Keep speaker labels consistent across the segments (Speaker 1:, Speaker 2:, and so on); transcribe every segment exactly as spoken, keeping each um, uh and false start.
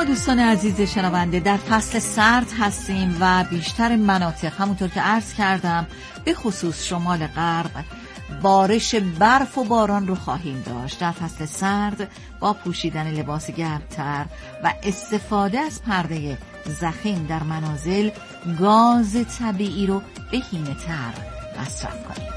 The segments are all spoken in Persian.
Speaker 1: دوستان عزیز شنونده، در فصل سرد هستیم و بیشتر مناطق همونطور که عرض کردم به خصوص شمال غرب بارش برف و باران رو خواهیم داشت. در فصل سرد با پوشیدن لباس گرمتر و استفاده از پرده ضخیم در منازل گاز طبیعی رو بهینه‌تر مصرف کنیم.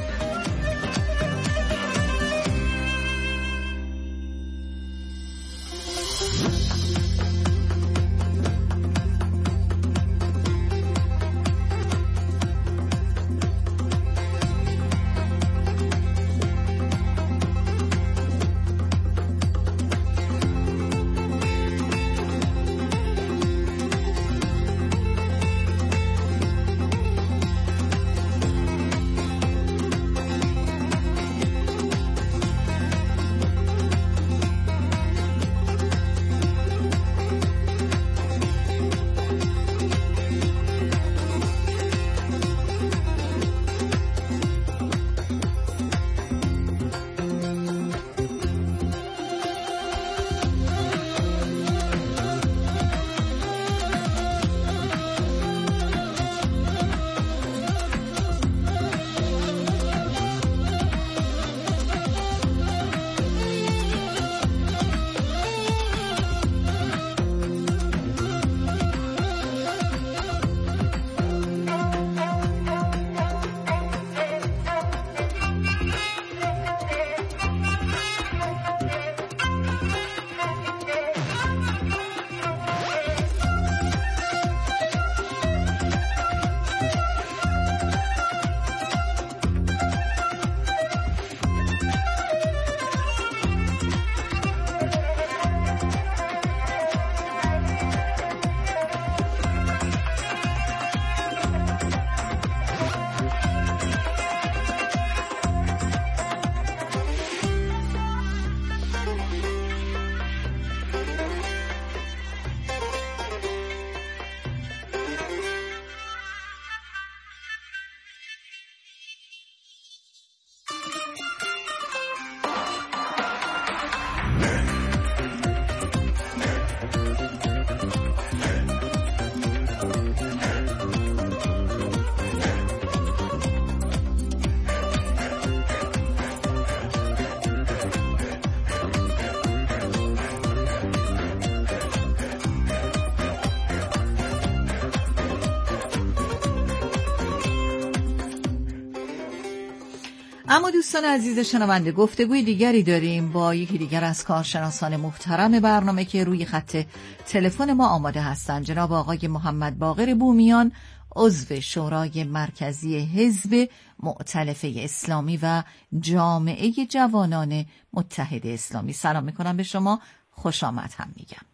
Speaker 1: اما دوستان عزیز شنونده، گفتگوی دیگری داریم با یکی دیگر از کارشناسان محترم برنامه که روی خط تلفن ما آماده هستند. جناب آقای محمد باقر بومیان، عضو شورای مرکزی حزب مؤتلفه اسلامی و جامعه جوانان متحد اسلامی. سلام میکنم به شما، خوش آمد هم میگم.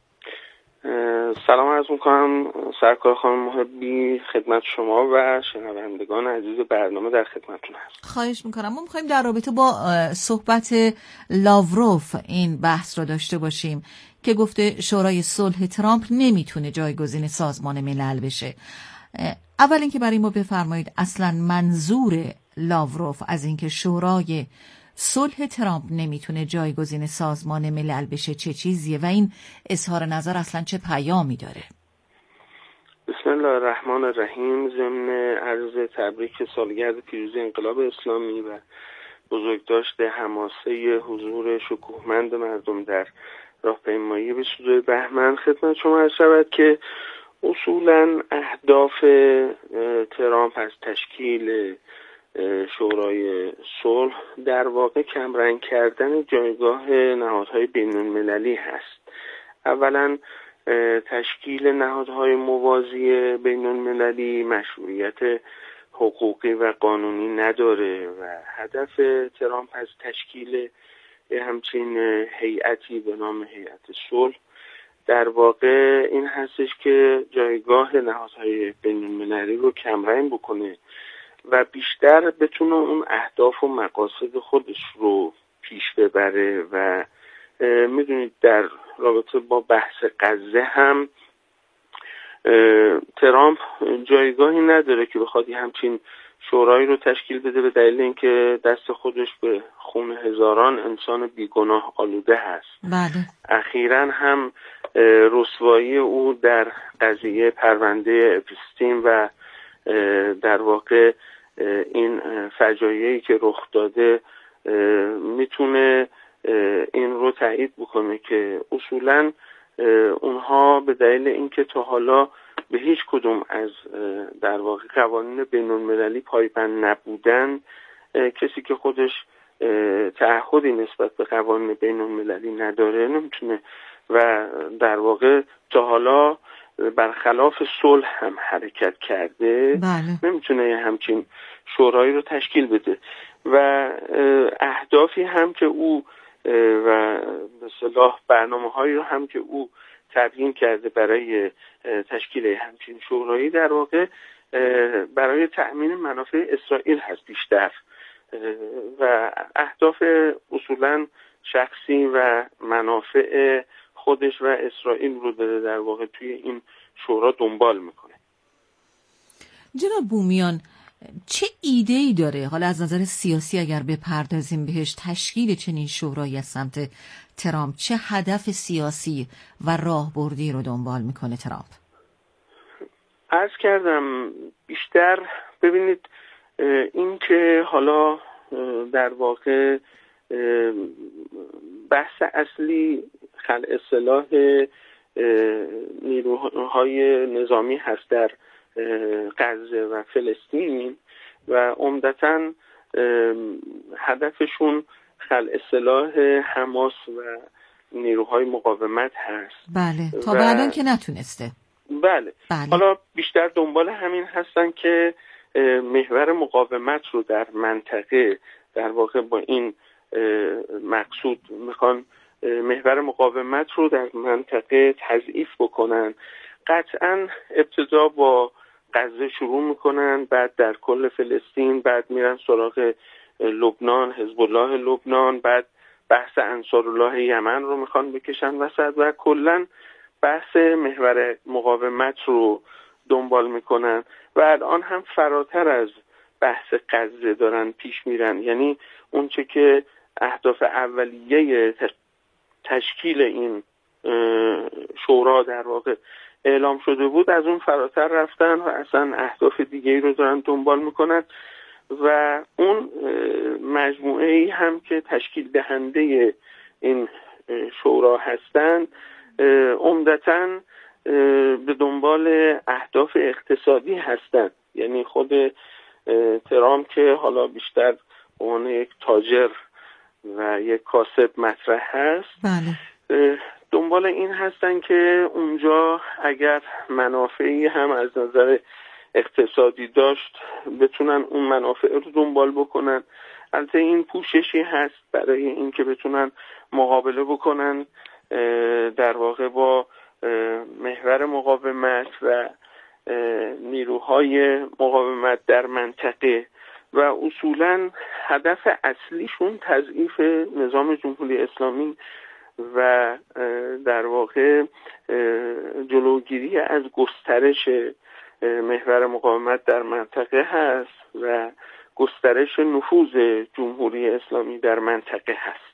Speaker 2: سلام عرض میکنم سرکار خانم محبی خدمت شما و شنوندگان عزیز برنامه در خدمتتون هست.
Speaker 1: خواهش میکنم. ما میخوایم در رابطه با صحبت لاوروف این بحث رو داشته باشیم که گفته شورای صلح ترامپ نمیتونه جایگزین سازمان ملل بشه. اول اینکه برای ما بفرمایید اصلا منظور لاوروف از اینکه شورای صلح ترامپ نمیتونه جایگزین سازمان ملل بشه چه چیزیه و این اظهار نظر اصلا چه پیامی داره؟
Speaker 2: بسم الله الرحمن الرحیم. ضمن عرض تبریک سالگرد پیروزی انقلاب اسلامی و بزرگداشت حماسه حضور شکوهمند مردم در راهپیمایی به سوی بهمن خدمت شما عرض شود که اصولا اهداف ترامپ از تشکیل شورای صلح در واقع کمرنگ کردن جایگاه نهادهای بین المللی هست. اولا تشکیل نهادهای موازی بین المللی مشروعیت حقوقی و قانونی نداره و هدف ترامپ از تشکیل همچین هیئتی به نام هیئت صلح در واقع این هستش که جایگاه نهادهای بین المللی رو کمرنگ بکنه و بیشتر بتونه اون اهداف و مقاصد خودش رو پیش ببره. و میدونید در رابطه با بحث غزه هم ترامپ جایگاهی نداره که بخواد همچین شورایی رو تشکیل بده به دلیل اینکه دست خودش به خون هزاران انسان بیگناه آلوده هست.
Speaker 1: بله.
Speaker 2: اخیراً هم رسوایی او در قضیه پرونده اپستین و در واقع این فجایعی که رخ داده میتونه این رو تایید بکنه که اصولاً اونها به دلیل اینکه تا حالا به هیچ کدوم از در واقع قوانین بین‌المللی پایبند نبودن، کسی که خودش تعهدی نسبت به قوانین بین‌المللی نداره نمیتونه و در واقع تا حالا برخلاف صلح هم حرکت کرده، بله. نمیتونه همچین شورایی رو تشکیل بده و اهدافی هم که او و به اصطلاح برنامه‌هایی رو هم که او تبیین کرده برای تشکیل همچین شورایی در واقع برای تأمین منافع اسرائیل هست بیشتر و اهداف اصولاً شخصی و منافع خودش و اسرائیل رو داره در واقع توی این شورا دنبال میکنه.
Speaker 1: جناب بومیان، چه ایده‌ای داره حالا از نظر سیاسی اگر بپردازیم بهش تشکیل چنین شورایی از سمت ترامپ؟ چه هدف سیاسی و راهبردی رو دنبال میکنه ترامپ؟
Speaker 2: عرض کردم بیشتر ببینید این که حالا در واقع بحث اصلی خلع سلاح نیروهای نظامی هست در غزه و فلسطین و عمدتاً هدفشون خلع سلاح حماس و نیروهای مقاومت هست.
Speaker 1: بله تا بعدن که نتونسته.
Speaker 2: بله. بله حالا بیشتر دنبال همین هستن که محور مقاومت رو در منطقه در واقع با این مقصود میخوان محور مقاومت رو در منطقه تضعیف بکنن. قطعاً ابتدا با غزه شروع میکنن، بعد در کل فلسطین، بعد میرن سراغ لبنان، حزب الله لبنان، بعد بحث انصارالله یمن رو میخوان بکشن وسط و کلاً بحث محور مقاومت رو دنبال میکنن و الان هم فراتر از بحث غزه دارن پیش میرن. یعنی اونچه که اهداف اولیه تشکیل این شورا در واقع اعلام شده بود از اون فراتر رفتن و اصلا اهداف دیگه‌ای رو دارن دنبال میکنن و اون مجموعه ای هم که تشکیل دهنده این شورا هستند عمدتاً به دنبال اهداف اقتصادی هستند. یعنی خود ترامپ که حالا بیشتر به عنوان یک تاجر و یک کاسب مطرح هست،
Speaker 1: بله.
Speaker 2: دنبال این هستن که اونجا اگر منافعی هم از نظر اقتصادی داشت بتونن اون منافع رو دنبال بکنن. البته این پوششی هست برای این که بتونن مقابله بکنن در واقع با محور مقاومت و نیروهای مقاومت در منطقه و اصولاً هدف اصلیشون تضعیف نظام جمهوری اسلامی و در واقع جلوگیری از گسترش محور مقاومت در منطقه هست و گسترش نفوذ جمهوری اسلامی در منطقه هست.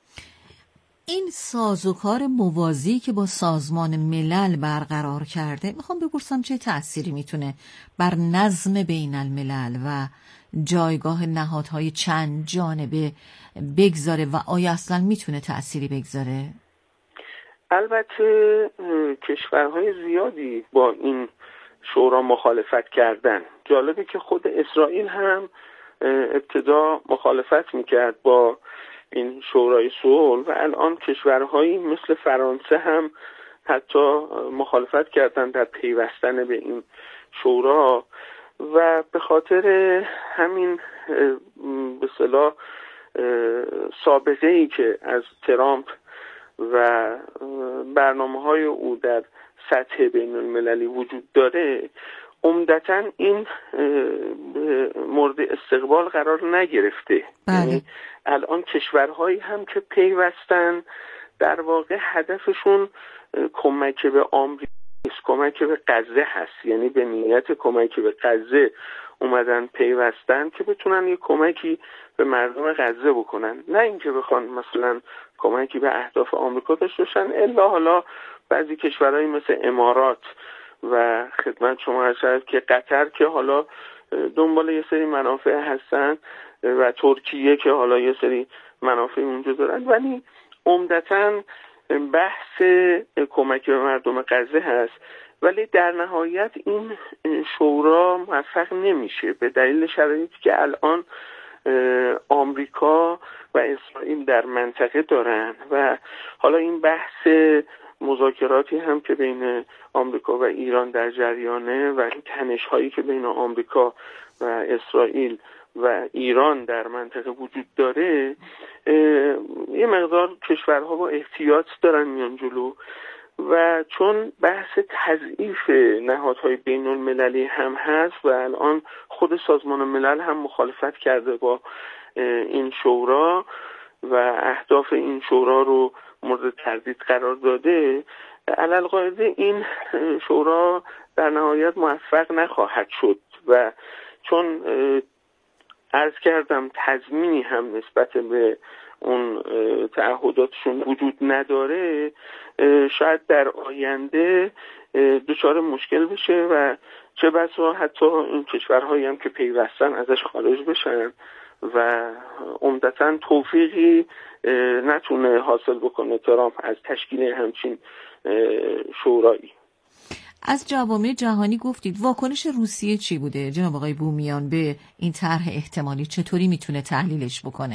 Speaker 1: این سازوکار موازی که با سازمان ملل برقرار کرده، میخوام بپرسم چه تأثیری میتونه بر نظم بین الملل و جایگاه نهادهای چند جانبه بگذاره و آیا اصلا میتونه تأثیری بگذاره؟
Speaker 2: البته کشورهای زیادی با این شورا مخالفت کردن. جالبه که خود اسرائیل هم ابتدا مخالفت میکرد با این شورای صلح و الان کشورهایی مثل فرانسه هم حتی مخالفت کردن در پیوستن به این شورا و به خاطر همین به اصطلاح سابقه ای که از ترامپ و برنامه‌های او در سطح بین المللی وجود داره عمدتاً این مورد استقبال قرار نگرفته. یعنی الان کشورهایی هم که پیوستن در واقع هدفشون کمک به آمریکا نیست، کمک به غزه هست. یعنی به نیت کمک به غزه اومدن پیوستن که بتونن یه کمکی به مردم غزه بکنن، نه اینکه بخوان مثلا کمکی به اهداف آمریکا داشته باشن، الا حالا بعضی کشورهایی مثل امارات و خدمت شما عرض شد که قطر که حالا دنبال یه سری منافع هستن و ترکیه که حالا یه سری منافع اونجا دارن، ولی عمدتاً بحث کمک به مردم غزه هست. ولی در نهایت این شورا موفق نمیشه به دلیل شرایطی که الان آمریکا و اسرائیل در منطقه دارن و حالا این بحث مذاکراتی هم که بین آمریکا و ایران در جریانه و این تنش‌هایی که بین آمریکا و اسرائیل و ایران در منطقه وجود داره، یه مقدار کشورها با احتیاط دارن میان جلو و چون بحث تضعیف نهادهای بین المللی هم هست و الان خود سازمان ملل هم مخالفت کرده با این شورا و اهداف این شورا رو مورد تردید قرار داده، علالقاعده این شورا در نهایت موفق نخواهد شد و چون عرض کردم تضمینی هم نسبت به اون تعهداتشون وجود نداره، شاید در آینده دچار مشکل بشه و چه بسا حتی این کشورهایی هم که پیوستن ازش خارج بشن و عمدتاً توفیقی نتونه حاصل بکنه ترامپ از تشکیل همچین شورایی.
Speaker 1: از جوامع جهانی گفتید، واکنش روسیه چی بوده جناب آقای بومیان به این طرح احتمالی؟ چطوری میتونه تحلیلش بکنه؟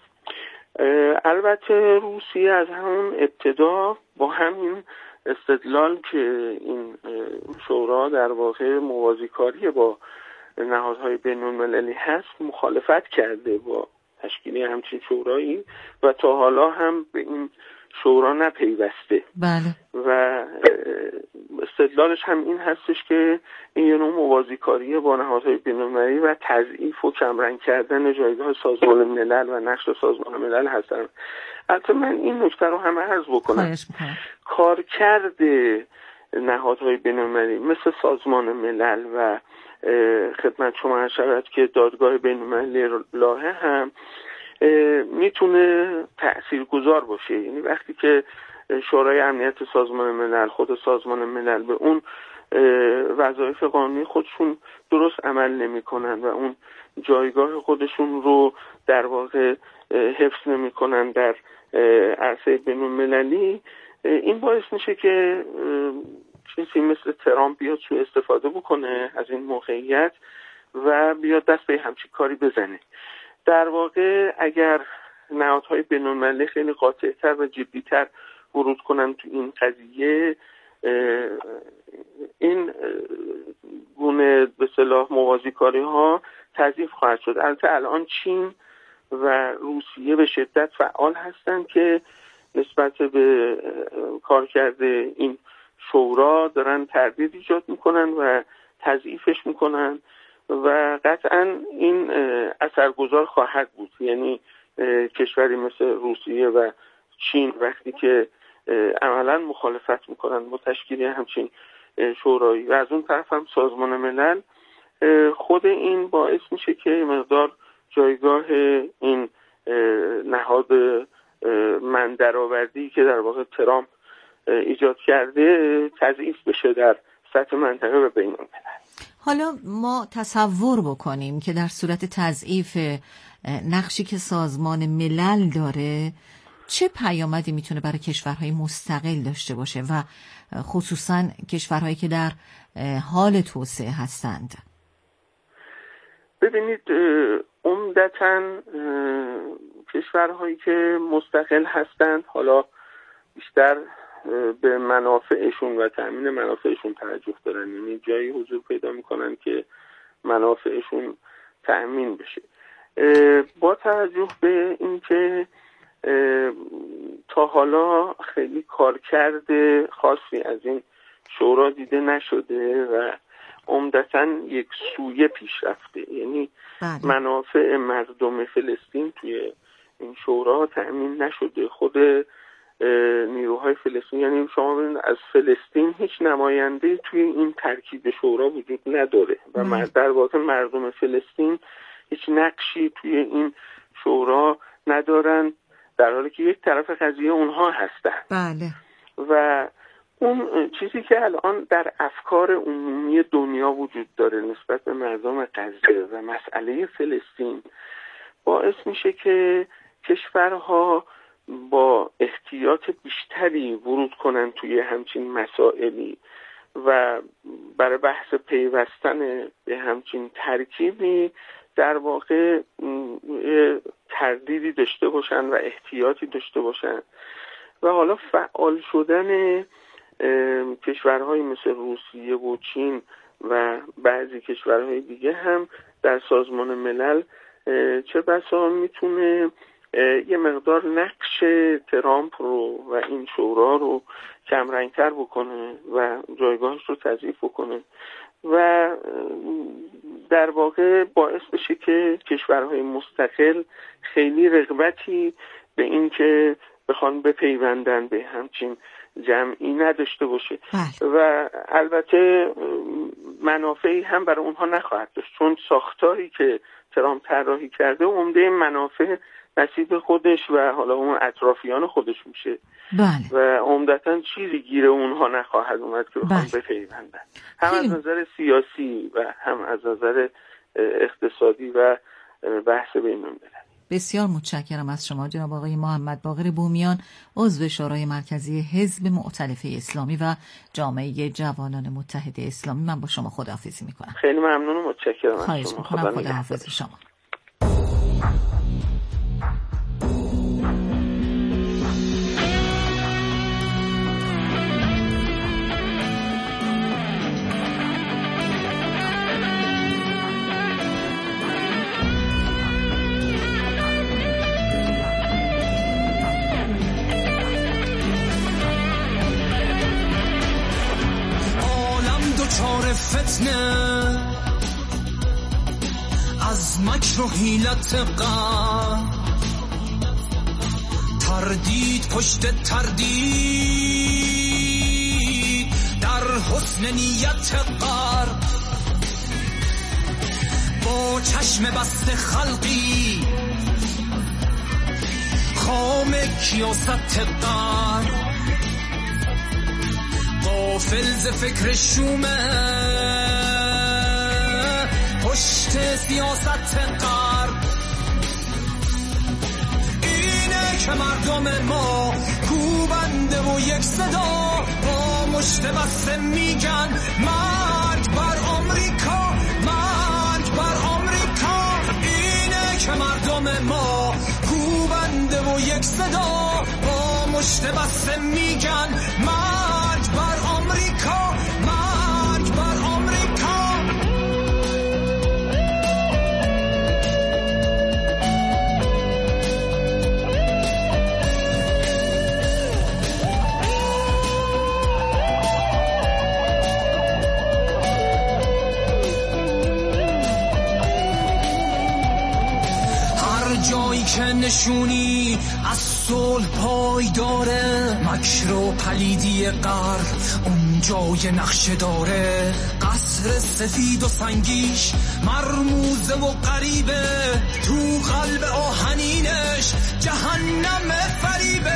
Speaker 2: البته روسیه از همون ابتدا با همین استدلال که این شورا در واقع موازیکاری با نهادهای بین المللی هست مخالفت کرده با تشکیل همچین شورایی و تا حالا هم به این شورا نپیوسته.
Speaker 1: بله.
Speaker 2: و استدلالش هم این هستش که این یه نوع موازیکاری با نهادهای بین‌المللی و تضعیف و کمرنگ کردن جایگاه سازمان ملل و نقش سازمان ملل هستن. البته من این نکته رو هم عرض بکنم، کارکرد نهادهای بین‌المللی مثل سازمان ملل و خدمت شما عرض شود که دادگاه بین‌المللی لاهه هم میتونه تأثیرگذار باشه. یعنی وقتی که شورای امنیت سازمان ملل، خود سازمان ملل به اون وظایف قانونی خودشون درست عمل نمی‌کنن و اون جایگاه خودشون رو در واقع حفظ نمی‌کنن در عرصه بین‌المللی، این باعث میشه که چیزی مثل ترامپ بیاد سوء استفاده بکنه از این موقعیت و بیاد دست به همچین کاری بزنه. در واقع اگر نهادهای بین‌المللی خیلی قاطع‌تر و جدی‌تر ورود کنن تو این قضیه، این گونه به اصطلاح موازیکاری ها تضعیف خواهد شد. البته الان چین و روسیه به شدت فعال هستند که نسبت به کارکرد این شورا دارن تردید ایجاد میکنن و تضعیفش میکنن و قطعا این اثرگذار خواهد بود. یعنی کشوری مثل روسیه و چین وقتی که عملا مخالفت میکنن با تشکیل همچین شورایی و از اون طرف هم سازمان ملل، خود این باعث میشه که مقدار جایگاه این نهاد من درآوردی که در واقع ترامپ ایجاد کرده تضعیف بشه در سطح منطقه و بین الملل.
Speaker 1: حالا ما تصور بکنیم که در صورت تضعیف نقشی که سازمان ملل داره چه پیامدی میتونه برای کشورهای مستقل داشته باشه و خصوصا کشورهایی که در حال توسعه هستند؟
Speaker 2: ببینید، عمدتاً کشورهایی که مستقل هستند حالا بیشتر به منافعشون و تأمین منافعشون توجه دارن، یعنی جایی حضور پیدا میکنن که منافعشون تأمین بشه. با توجه به اینکه تا حالا خیلی کارکرد خاصی از این شورا دیده نشده و عمدتاً یک سویه پیش رفته، یعنی بله. منافع مردم فلسطین توی این شورا تأمین نشده. خود نیروهای فلسطین، یعنی شما ببینید از فلسطین هیچ نماینده توی این ترکیب شورا وجود نداره و بله. در واقع مردم فلسطین هیچ نقشی توی این شورا ندارن، در حالی که یک طرف قضیه اونها هستن.
Speaker 1: بله.
Speaker 2: و اون چیزی که الان در افکار عمومی دنیا وجود داره نسبت به مردم غزه و مسئله فلسطین باعث میشه که کشورها با احتیاط بیشتری ورود کنن توی همچین مسائلی و برای بحث پیوستن به همچین ترکیبی در واقع تردیدی داشته باشن و احتیاطی داشته باشن. و حالا فعال شدن کشورهای مثل روسیه و چین و بعضی کشورهای دیگه هم در سازمان ملل چه بسا میتونه یه مقدار نقش ترامپ رو و این شورا رو کمرنگتر بکنه و جایگاهش رو تضعیف بکنه و در واقع باعث بشه که کشورهای مستقل خیلی رغبتی به این که بخوان بپیوندن به همچین جمعی نداشته باشه
Speaker 1: بله.
Speaker 2: و البته منافعی هم برای اونها نخواهد داشت، چون ساختاری که ترامپ طراحی کرده عمده منافع نصیب خودش و حالا اون اطرافیان خودش میشه.
Speaker 1: بله.
Speaker 2: و عمدتاً چیزی گیر اونها نخواهد اومد که بخوان
Speaker 1: بله.
Speaker 2: بپیوندن، هم از نظر سیاسی و هم از نظر اقتصادی و بحث بین‌المللی.
Speaker 1: بسیار متشکرم از شما جناب آقای محمد باقر بومیان، عضو شورای مرکزی حزب مؤتلفه اسلامی و جامعه جوانان متحد اسلامی. من با شما خداحافظی میکنم.
Speaker 2: خیلی ممنون و متشکرم از شما.
Speaker 1: خواهش میکنم. خداحافظ شما.
Speaker 3: چار فتنه از مکر و حیلت غم، تردید پشت تردید در حسن نیت قر، با چشم بسته خلقی خام کیاست قر، غافل ز فکر شومه پشت سیاست غرب. اینه که مردم ما کوبنده و یک صدا با مشت بسته میگن مرگ بر آمریکا، مرگ بر آمریکا. اینه که مردم ما کوبنده و یک صدا با مشت بسته میگن مرگ بر آمریکا، مرگ بر آمریکا. هر جایی که نشونی از صلح پای داره، مکر و پلیدی غر اون جای نقشه داره. قصر سفید و سنگیش مرموزه و غریبه، تو قلب آهنینش جهنم فریبه.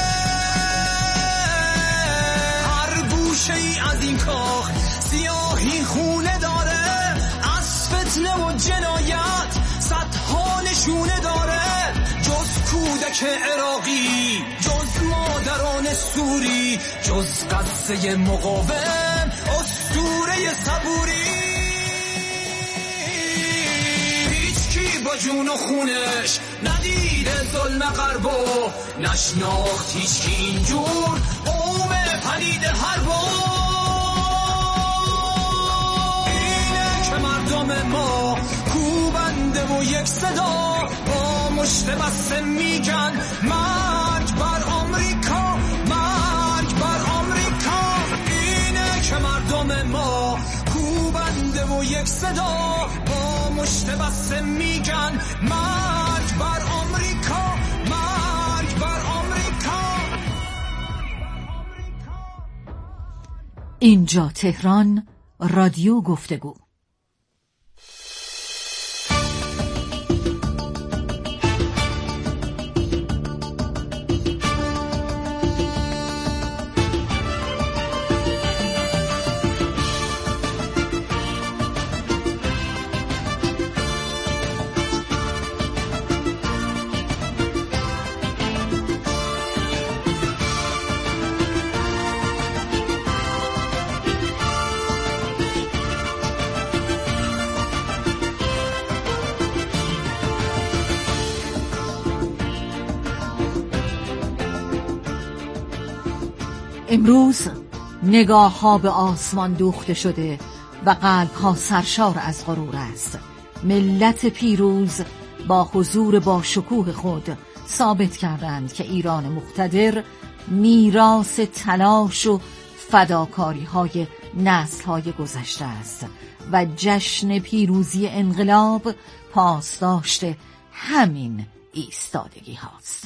Speaker 3: هر گوشه ای از این کاخ سیاهی خونه داره، از فتنه و جنایت صدها نشونه داره. جز کودک عراقی، جز مادران سوری، جز قصه مقاوم اسطوره صبوری. هیچ کی با جون و خونش ندیده ظلم غربو، نشناخت هیچ کی اینجور قوم پلید حربو. اینه که مردم ما کوبنده و یک صدا با مشت بسته میگن مرگ بر آمریکا، مرگ بر آمریکا. اینه که مردم ما کوبنده و یک صدا با مشت بسته میگن مرگ بر آمریکا، مرگ بر آمریکا.
Speaker 1: اینجا تهران، رادیو گفتگو. امروز نگاه ها به آسمان دوخته شده و قلب ها سرشار از غرور است. ملت پیروز با حضور با شکوه خود ثابت کردند که ایران مقتدر میراث تلاش و فداکاری های نسل های گذشته است و جشن پیروزی انقلاب پاسداشت همین ایستادگی هاست.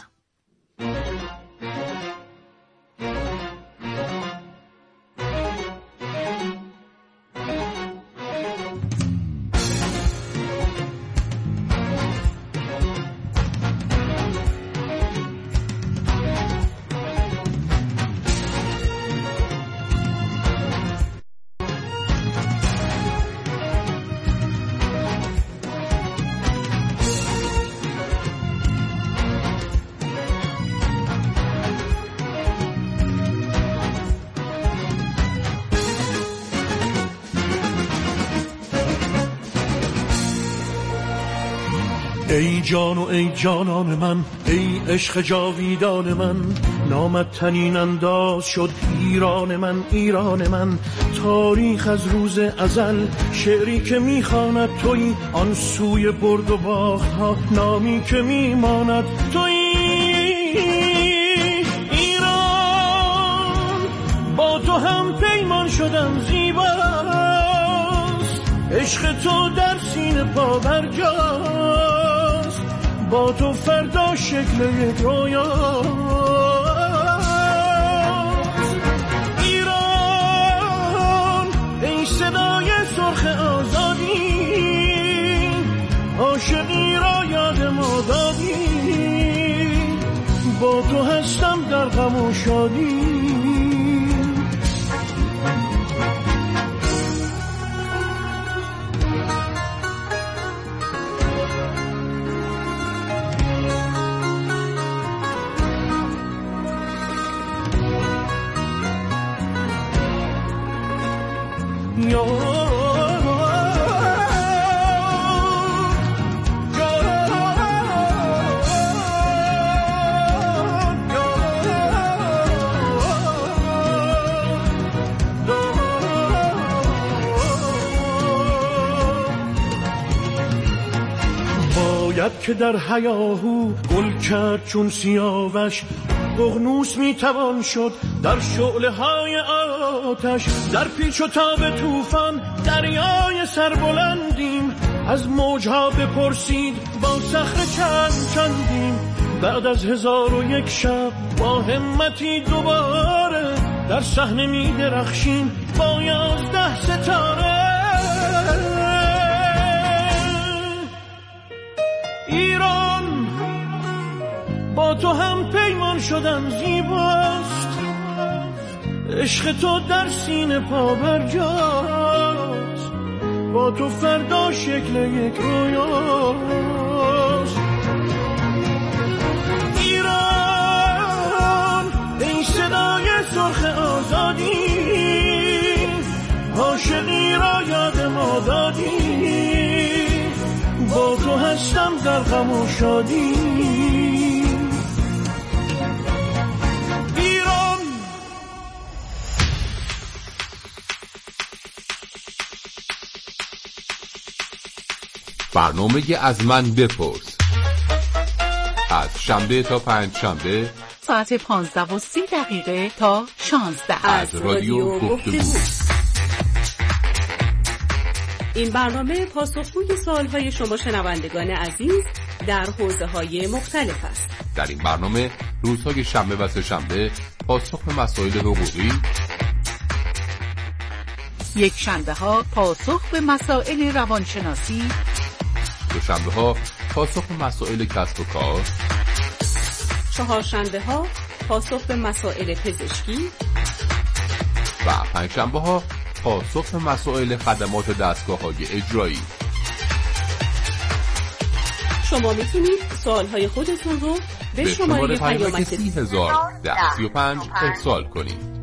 Speaker 4: ای جان و ای جانان من، ای عشق جاویدان من، نامت تنین انداز شد ایران من، ایران من. تاریخ از روز ازل شعری که میخواند تویی، آن سوی برد و باخت ها نامی که میماند تویی. ایران با تو هم پیمان شدم زیباست، عشق تو در سینه پا برجاست، با تو فردا شکل یک رویاست. ایران ای صدای سرخ آزادی، عاشقی را یاد ما دادی، با تو هستم در غم و شادی. باید که در هیاهو گل کرد چون سیاوش، ققنوس میتوان شد در شعله های آتش. در پیچ و تاب طوفان دریای سربلندیم، از موجها بپرسید با صخره چند چندیم. بعد از هزار و یک شب با همتی دوباره، در صحنه میدرخشیم با یازده ستاره. ایران با تو هم پیمان شدم زیباست، عشق تو در سینه پا برجاست، با تو فردا شکل یک رویاست. ایران ای صدای سرخ آزادی، عاشقی را یاد ما دادی، با تو هستم در غم و شادی. ایران
Speaker 5: برنامه از من بپرس، از شنبه تا پنج شنبه
Speaker 6: ساعت پانزده و سی دقیقه تا شانزده
Speaker 5: از رادیو گفتگو.
Speaker 7: این برنامه پاسخگوی سوالهای شما شنوندگان عزیز در حوزه‌های مختلف است.
Speaker 5: در این برنامه روزهای شنبه و سه‌شنبه پاسخ به مسائل حقوقی،
Speaker 6: یک شنبه ها پاسخ به مسائل روانشناسی،
Speaker 5: دو شنبه ها پاسخ به مسائل کسب و کار،
Speaker 7: چهار شنبه ها پاسخ به مسائل پزشکی
Speaker 5: و پنج شنبه ها پاسخ به مسائل خدمات دستگاه‌های اجرایی.
Speaker 7: شما میتونید سوالهای خودتون رو به, به شماره پیامک
Speaker 5: سی هزار ده سی و پنج ارسال کنید.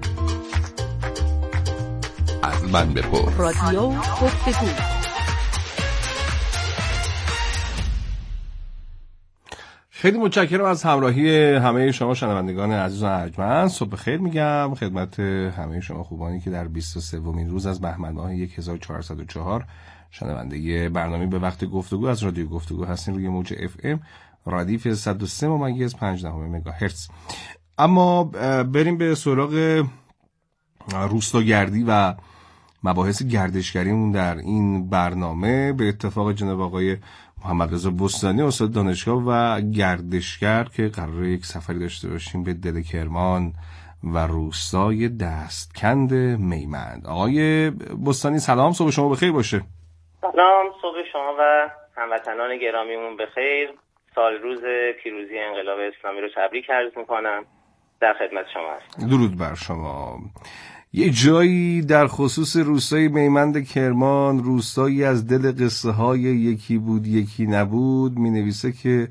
Speaker 5: از من بپرس.
Speaker 6: رادیو گفتگو.
Speaker 8: خیلی متشکرم از همراهی همه شما شنوندگان عزیز و ارجمند. صبح خیر میگم خدمت همه شما خوبانی که در بیست و سومین روز از بهمن ماه هزار و چهارصد و چهار شنونده برنامه به وقت گفتگو از رادیو گفتگو هستیم روی موج اف ام ردیف صد و سه ممیز پنج دهم مگاهرتز. اما بریم به سراغ روستاگردی و مباحث گردشگریمون در این برنامه. به اتفاق جناب آقای محمد رضا بستانی استاد دانشگاه و گردشگر که قراره یک سفری داشته باشیم به دل کرمان و روستای دستکند میمند. آقای بستانی سلام، صبح شما بخیر باشه.
Speaker 9: سلام، صبح شما و هموطنان گرامیمون بخیر. سال روز پیروزی انقلاب اسلامی رو تبریک عرض میکنم. در خدمت شما هستم.
Speaker 8: درود بر شما. یه جایی در خصوص روستای میمند کرمان، روستایی از دل قصه های یکی بود یکی نبود، می نویسه که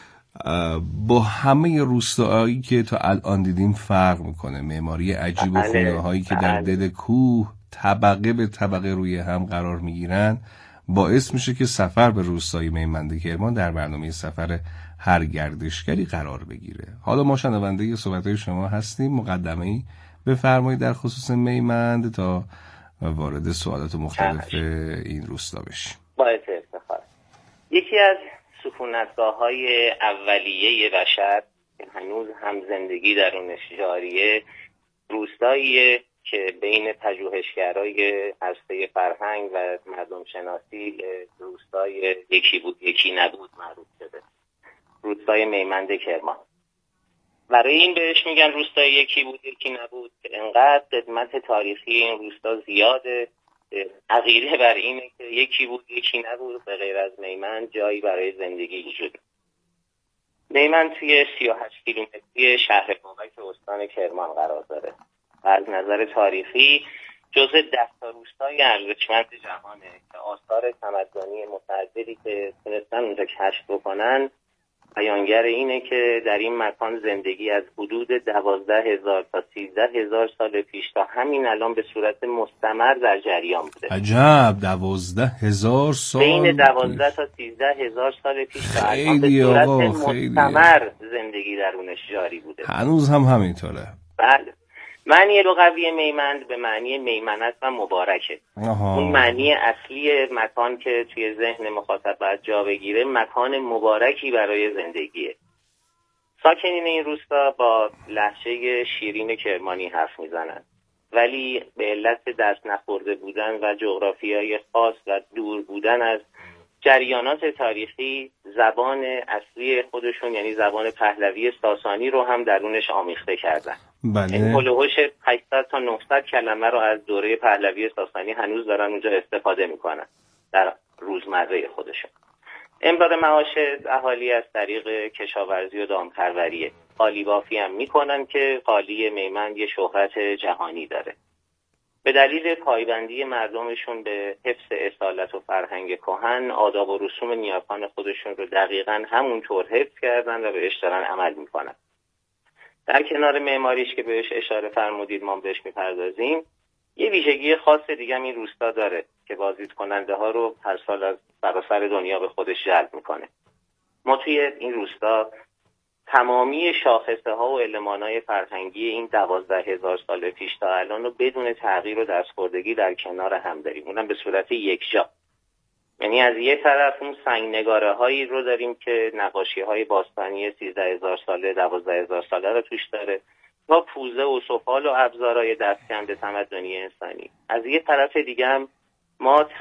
Speaker 8: با همه روستایی که تا الان دیدیم فرق میکنه. معماری عجیب و خونه هایی که در دل کوه طبقه به طبقه روی هم قرار میگیرن باعث میشه که سفر به روستای میمند کرمان در برنامه سفر هر گردشگری قرار بگیره. حالا ما شنونده صحبت‌های شما هستیم. مقدمه‌ای بفرمایید در خصوص میمند تا وارد سوالات مختلف این روستا بشیم.
Speaker 9: باعث افتخار. یکی از سکونتگاه‌های اولیه بشر که هنوز هم زندگی درونش جاریه، روستاییه که بین پژوهشگرای هسته فرهنگ و مردم شناسی روستای یکی بود یکی نبود معروف شده، روستای میمند کرمان. برای این بهش میگن روستای یکی بود یکی نبود که انقدر قدمت تاریخی این روستا زیاده. عقیده بر اینه که یکی بود یکی نبود، به غیر از میمند جایی برای زندگی وجود. میمند توی سی و هشت کیلومتری شهر بابک استان کرمان قرار داره و از نظر تاریخی جزء ده تا روستای ارزشمند جهانه که آثار تمدنی متعددی که تونستن اونجا کشف بکنن بیانگر اینه که در این مکان زندگی از حدود دوازده هزار تا سیزده هزار سال پیش تا همین الان به صورت مستمر در جریان بوده.
Speaker 8: عجب، دوازده هزار سال
Speaker 9: بین دوازده تا سیزده هزار سال پیش تا الان به صورت آقا، مستمر زندگی درونش جاری بوده.
Speaker 8: هنوز هم همینطوره.
Speaker 9: بله. معنی لغوی میمند به معنی میمنت و مبارکه. آها. اون معنی اصلی مکان که توی ذهن مخاطب باید جا بگیره مکان مبارکی برای زندگیه. ساکنین این روستا با لهجه شیرین کرمانی حرف میزنن، ولی به علت دست نخورده بودن و جغرافیای خاص و دور بودن از جریانات تاریخی زبان اصلی خودشون یعنی زبان پهلوی ساسانی رو هم درونش آمیخته کردن.
Speaker 8: بله.
Speaker 9: این هلوهوش هشتصد تا نهصد کلمه رو از دوره پهلوی ساسانی هنوز دارن اونجا استفاده میکنن در روزمره خودشون. امرار معاش اهالی از طریق کشاورزی و دامپروریه. قالی بافی هم میکنن که قالی میمند یه شهرت جهانی داره. به دلیل پایبندی مردمشون به حفظ اصالت و فرهنگ کهن، آداب و رسوم نیاکان خودشون رو دقیقاً همونطور حفظ کردن و بهش دارن عمل میکنن. در کنار معماریش که بهش اشاره فرمودید ما بهش میپردازیم، یه ویژگی خاص دیگه این روستا داره که بازدید کننده ها رو هر سال از سراسر دنیا به خودش جلب میکنه. ما توی این روستا تمامی شاخصه ها و المانهای فرهنگی این دوازده هزار سال پیش تا الان رو بدون تغییر و دستخوردگی در کنار هم داریم، اونم به صورت یکجا. یعنی از یه طرف اون سنگ نگاره هایی رو داریم که نقاشی های باستانی سیزده هزار ساله دوازده هزار ساله رو توش داره تا پوزه و سفال و ابزارهای دستکند تمدنی انسانی. از یه طرف دیگه هم ما